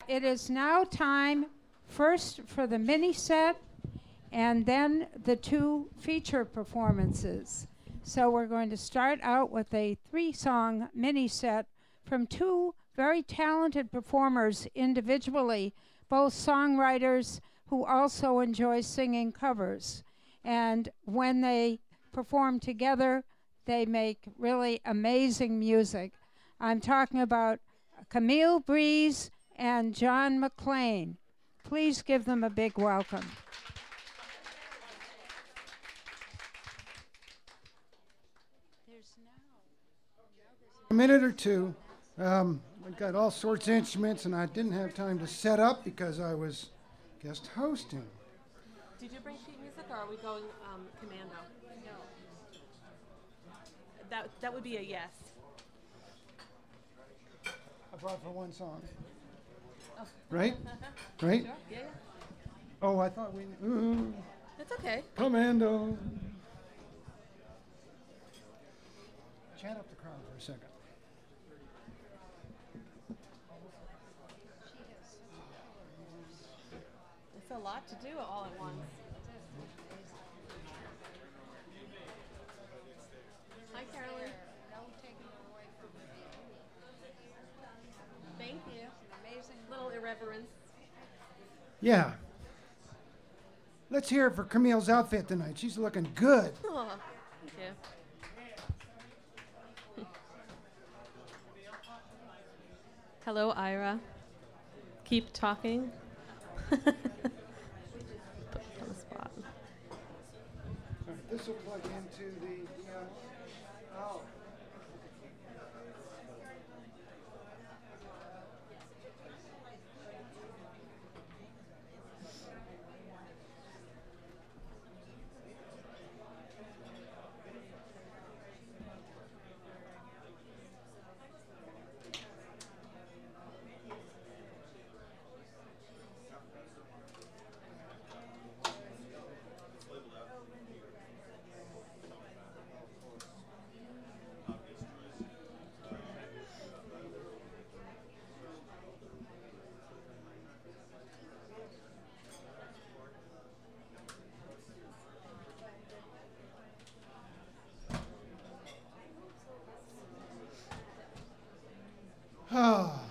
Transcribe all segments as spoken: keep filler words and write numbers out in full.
it is now time first for the mini set and then the two feature performances. So we're going to start out with a three-song mini set from two very talented performers individually, both songwriters who also enjoy singing covers. And when they perform together, they make really amazing music. I'm talking about Camille Breeze and John McLean. Please give them a big welcome. A minute or two. Um, I've got all sorts of instruments, and I didn't have time to set up because I was guest hosting. Did you bring sheet music, or are we going um, commando? No. That that would be a yes. I brought for one song. Oh. Right? Right? Sure. Yeah, yeah. Oh, I thought we... Ooh. It's okay. Commando. Chat up the crowd for a second. It's a lot to do all at once. Hi, Carolyn. Thank you. Amazing little irreverence. Yeah. Let's hear it for Camille's outfit tonight. She's looking good. Oh, thank you. Hello, Ira. Keep talking. Put on the spot. This will plug into the... Uh, oh. Oh.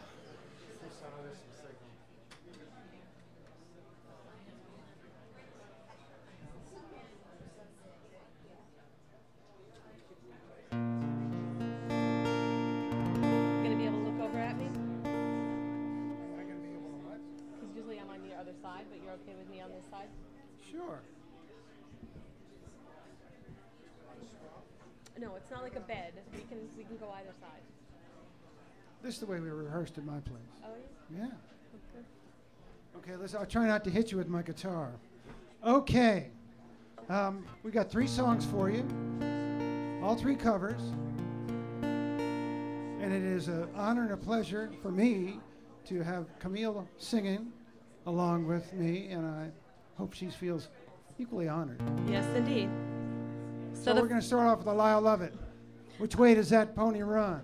Gonna be able to look over at me? Am I going to be able to what? Because usually I'm on your other side, but you're okay with me on this side? Sure. No, it's not like a bed. We can we can go either side. This is the way we rehearsed at my place. Oh, yeah? Yeah. Okay. Okay, let's, I'll try not to hit you with my guitar. Okay. Um, we got three songs for you, all three covers. And it is an honor and a pleasure for me to have Camille singing along with me, and I hope she feels equally honored. Yes, indeed. So, so we're going to start off with a Lyle Lovett. Which way does that pony run?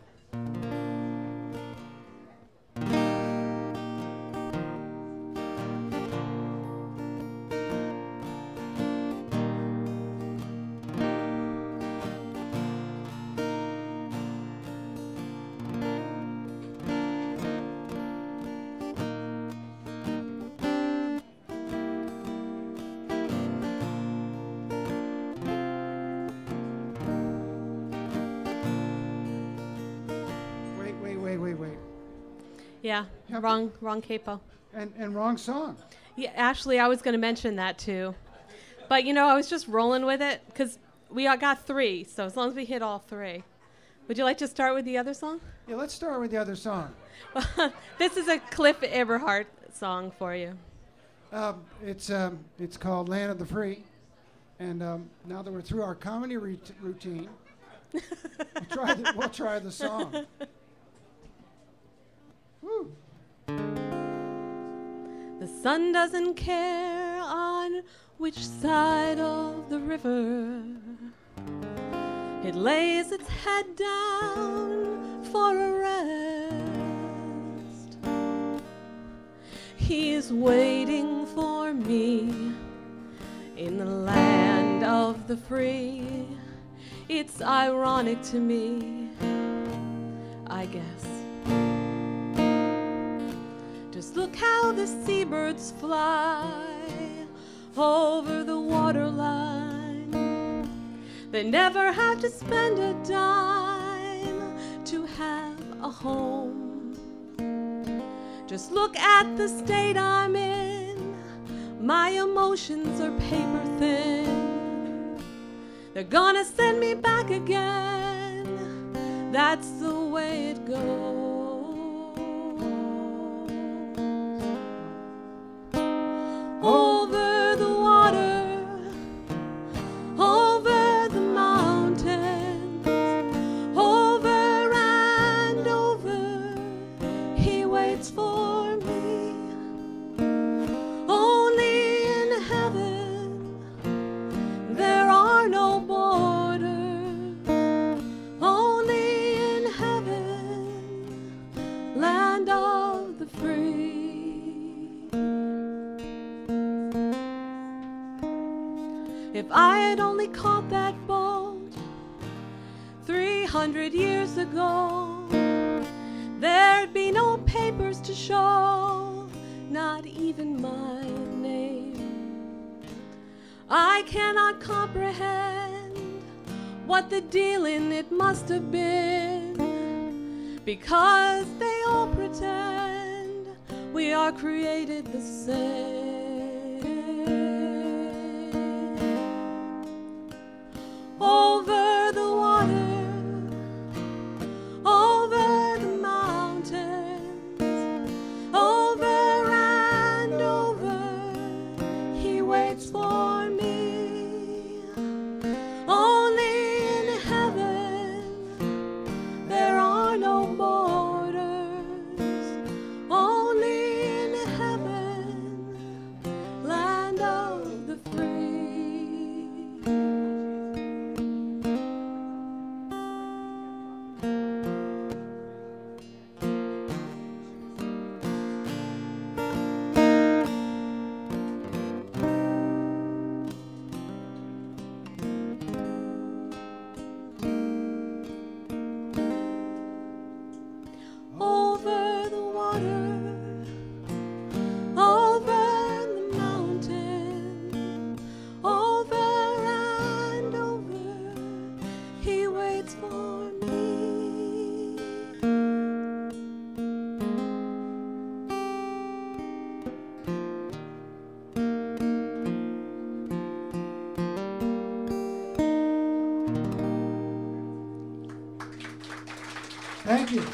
Yeah, wrong, wrong capo. And and wrong song. Yeah, actually, I was going to mention that too, but you know, I was just rolling with it because we all got three. So as long as we hit all three, would you like to start with the other song? Yeah, let's start with the other song. This is a Cliff Eberhardt song for you. Um, it's um, it's called "Land of the Free," and um, now that we're through our comedy rout- routine, we'll try the, we'll try the song. Woo. The sun doesn't care on which side of the river it lays its head down for a rest. He's waiting for me in the land of the free. It's ironic to me, I guess. Just look how the seabirds fly over the waterline. They never have to spend a dime to have a home. Just look at the state I'm in. My emotions are paper thin. They're gonna send me back again. That's the way it goes. Over the water, over the mountains, over and over, he waits for me. Only in heaven there are no borders. Only in heaven, land of the free. If I had only caught that boat three hundred years ago, there'd be no papers to show, not even my name. I cannot comprehend what the deal in it must have been, because they all pretend we are created the same. Over the water, over the mountains, over and over, he waits for me. Only in heaven there are no borders. Only in heaven, land of the free. Over the water, over the mountain, over and over, he waits for me. Thank you.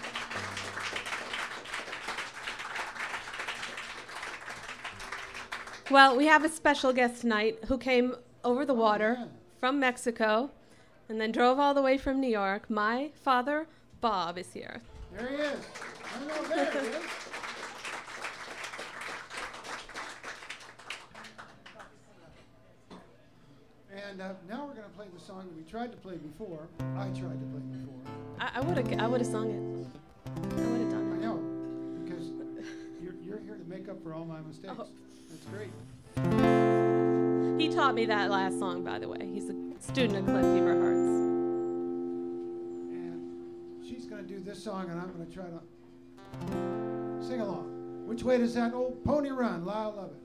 Well, we have a special guest tonight who came over the water yeah. from Mexico and then drove all the way from New York. My father, Bob, is here. There he is. I know, there he is. And uh, now we're going to play the song that we tried to play before. I tried to play before. I, I would have I would have sung it. I would have I done it. know, because you're, you're here to make up for all my mistakes. Oh. That's great. He taught me that last song, by the way. He's a student at Cliff Fever Hearts. And she's going to do this song, and I'm going to try to sing along. Which way does that old pony run? Lyle Lovett.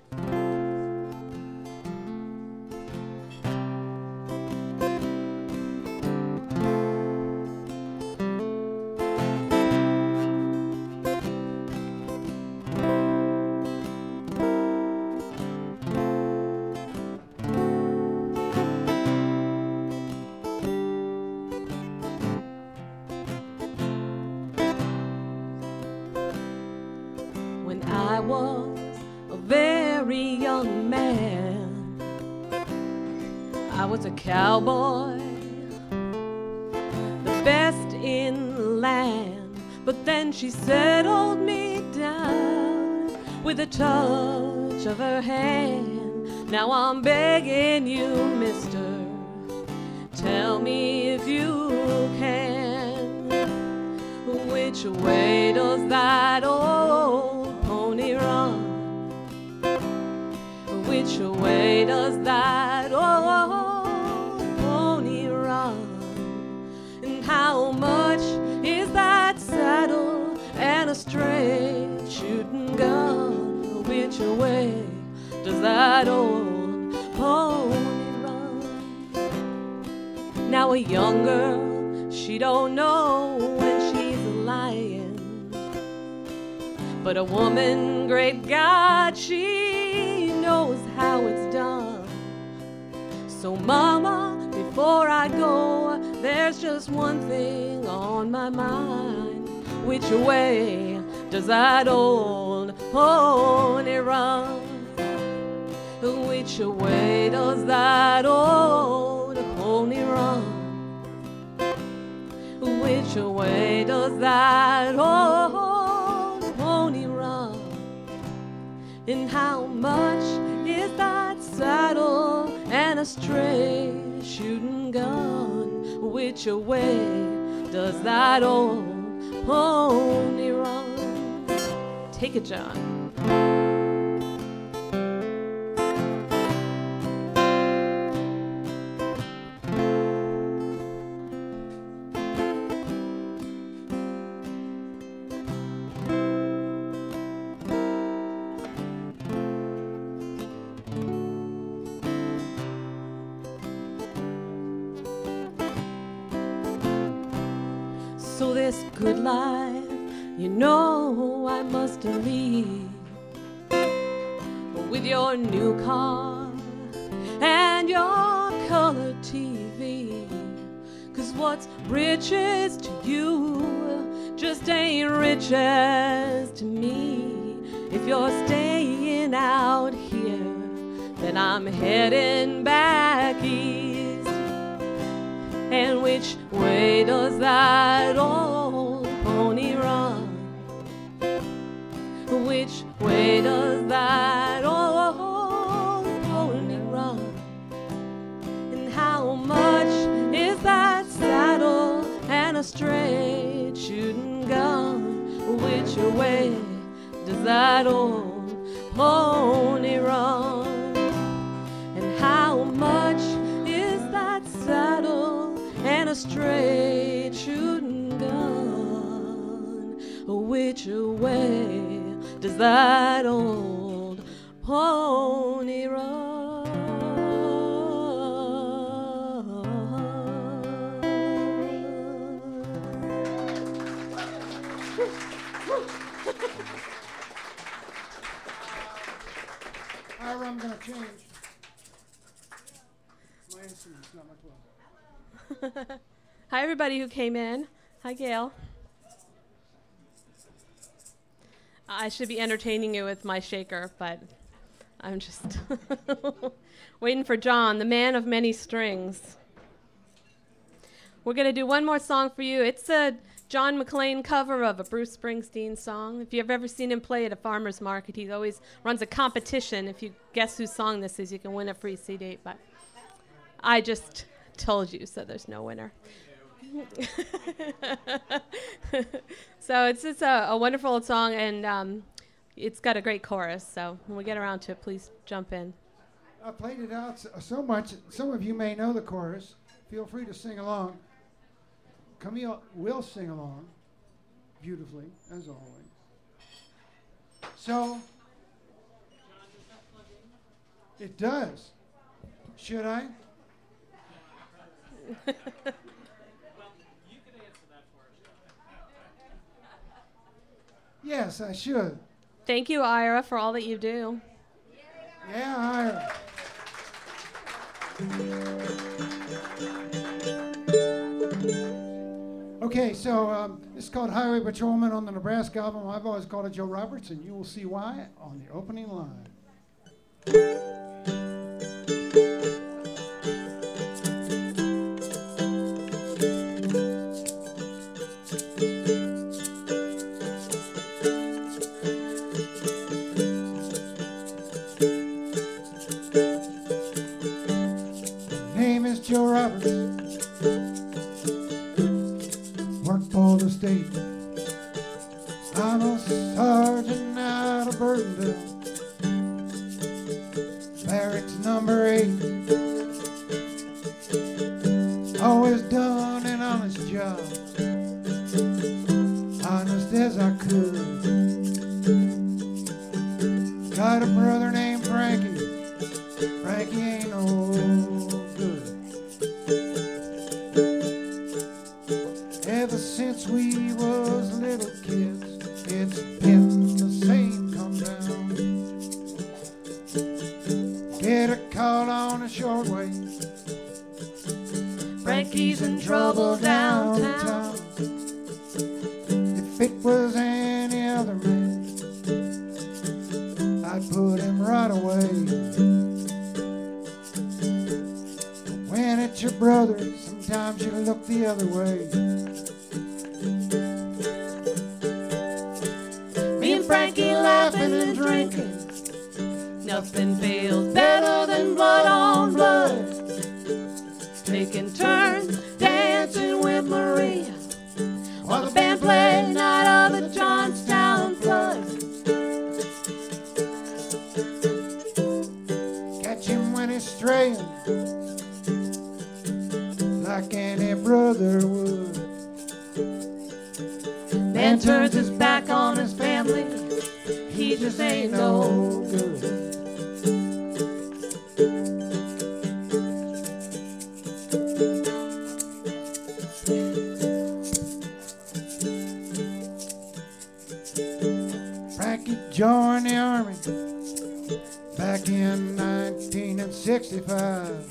I was a very young man. I was a cowboy, the best in the land. But then she settled me down with a touch of her hand. Now I'm begging you, mister, tell me if you can, which way does that old pony run? which way does that old pony run? And how much is that saddle and a straight shooting gun? Which way does that old pony run? Now a young girl, she don't know when she's lying, but a woman, great God, she knows how it's done. So mama, before I go, there's just one thing on my mind. Which way does that old pony run? Which way does that old pony run? Which way does that old pony run? And how much is that saddle and a straight shooting gun? Which way does that old pony run? Take it, John. So this good life, you know I must leave, with your new car and your color T V. Cause what's riches to you just ain't riches to me. If you're staying out here, then I'm heading back east. And which way does that old pony run? Which way does that old pony run? And how much is that saddle and a straight shooting gun? Which way does that old pony run? And how much is that saddle and a straight shooting gun? Which way does that old pony run? Ira, I'm going to change. My instrument's not my clothes. Hi, everybody who came in. Hi, Gail. I should be entertaining you with my shaker, but I'm just waiting for John, the man of many strings. We're going to do one more song for you. It's a John McClane cover of a Bruce Springsteen song. If you've ever seen him play at a farmer's market, he always runs a competition. If you guess whose song this is, you can win a free C D. But I just told you, so there's no winner. So it's it's a, a wonderful old song, and um, it's got a great chorus. So when we get around to it, please jump in. I played it out so, so much. Some of you may know the chorus. Feel free to sing along. Camille will sing along beautifully, as always. So it does. Should I? Yes, I should. Thank you, Ira, for all that you do. Yeah, Ira. Okay, so um, this is called Highway Patrolman on the Nebraska album. I've always called it Joe Roberts, and you will see why on the opening line. Name is Joe Roberts. Work for the state. I'm a sergeant out of Burtonville. Got a brother named Frankie. Frankie ain't no good. Ever since we was little kids, it's been the same come down. Get a call on a shortwave. Frankie's in trouble downtown. If it was any other man, I'd put him right away. But when it's your brother, sometimes you look the other way. Me and Frankie laughing and drinking. Nothing feels better than blood on blood. Taking turns dancing with Maria while the band played Night of the Johnstown Flood. Catch him when he's straying, like any brother would. Man turns his back on his family. He just ain't no good. Frankie joined the army back in nineteen sixty-five.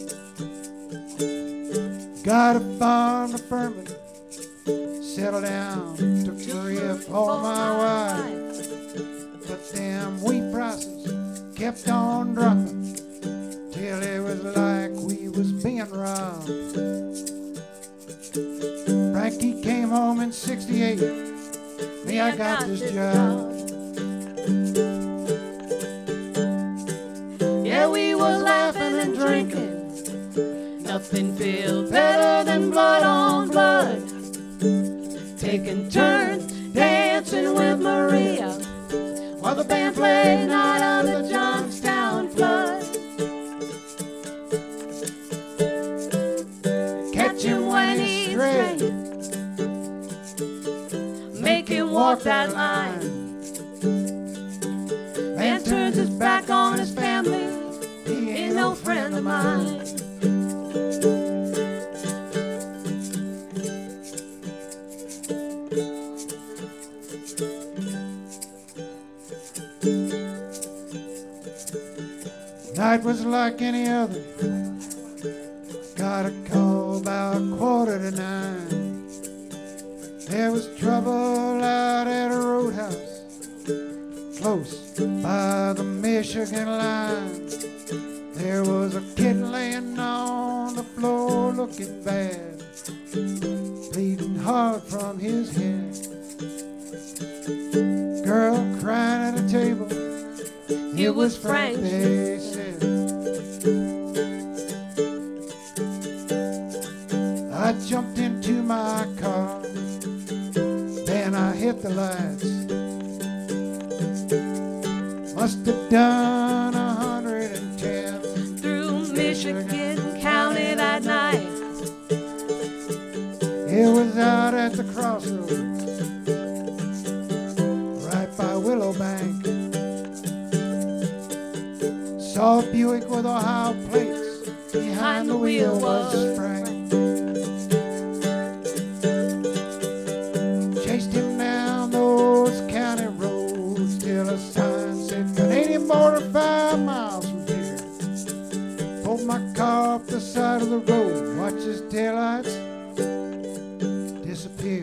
Got a farm to Furman, settled down, took Maria for my wife. But them wheat prices kept on dropping till it was like we was being robbed. Frankie came home in sixty-eight. Me, I got this job. Yeah, we was laughing and drinking. Nothing feels better than blood on blood. Taking turns dancing with Maria while the band played Night of the Johnstown Flood. Catch him when he's straight. Make him walk that line. Man turns his back on his family. He ain't no friend of mine. Night was like any other. Got a call about quarter to nine. There was trouble out at a roadhouse close by the Michigan line. There was a kid laying on the floor looking bad, bleeding hard from his head. Girl crying at a table. It was Frank, they said. I jumped into my car, then I hit the lights. Must have done a hundred and ten Through Michigan County that night. It was out at the crossroads, right by Willowbank. Saw a Buick with Ohio plates. Behind the wheel was Frank. Chased him down those county roads till a sign said Canadian border five miles from here. Pulled my car off the side of the road, watched his taillights disappear.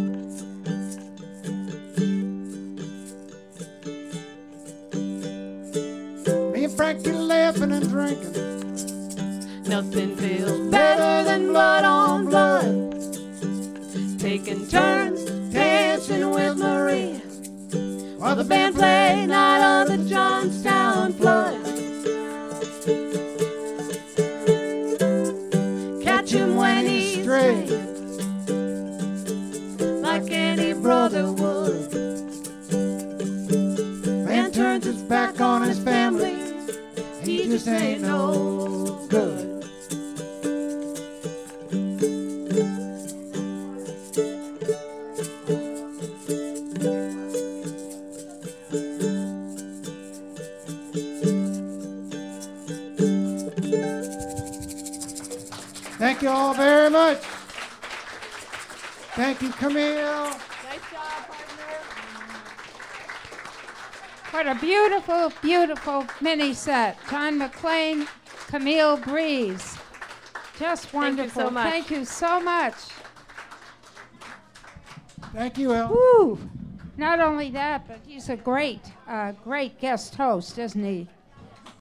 Me and Frankie laughing and drinking. Nothing feels better than blood on blood. Taking turns dancing with Maria while the band played Night of the Johnstown Flood. Catch him when he's straight, like any brother would. Man turns his back on his family. He just ain't no good. Thank you, Camille. Nice job, partner. What a beautiful, beautiful mini set. John McLean, Camille Breeze. Just wonderful. so much. Thank you so much. Thank you, El. Woo! Not only that, but he's a great, uh, great guest host, isn't he?